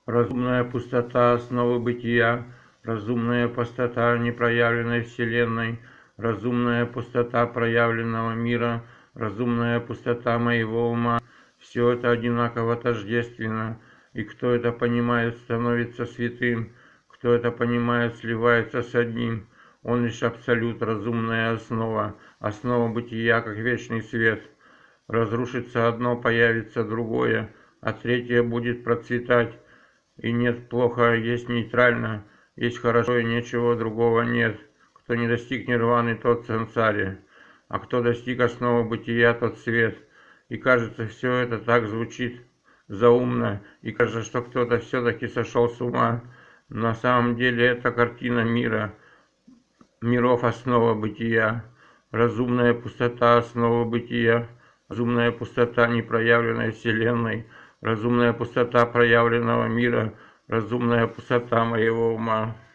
Разумная пустота основы бытия, разумная пустота непроявленной Вселенной, разумная пустота проявленного мира, разумная пустота моего ума. Все это одинаково тождественно, и кто это понимает, становится святым, кто это понимает, сливается с одним. Он лишь абсолют, разумная основа, основа бытия, как вечный свет. Разрушится одно, появится другое, а третье будет процветать. И нет плохо, есть нейтрально, есть хорошо и ничего другого нет. Кто не достиг нирваны, тот в сансаре, а кто достиг основы бытия, тот свет. И кажется, все это так звучит заумно, и кажется, что кто-то все-таки сошел с ума. На самом деле это картина мира, миров основа бытия, разумная пустота основа бытия, разумная пустота непроявленной Вселенной, разумная пустота проявленного мира, разумная пустота моего ума.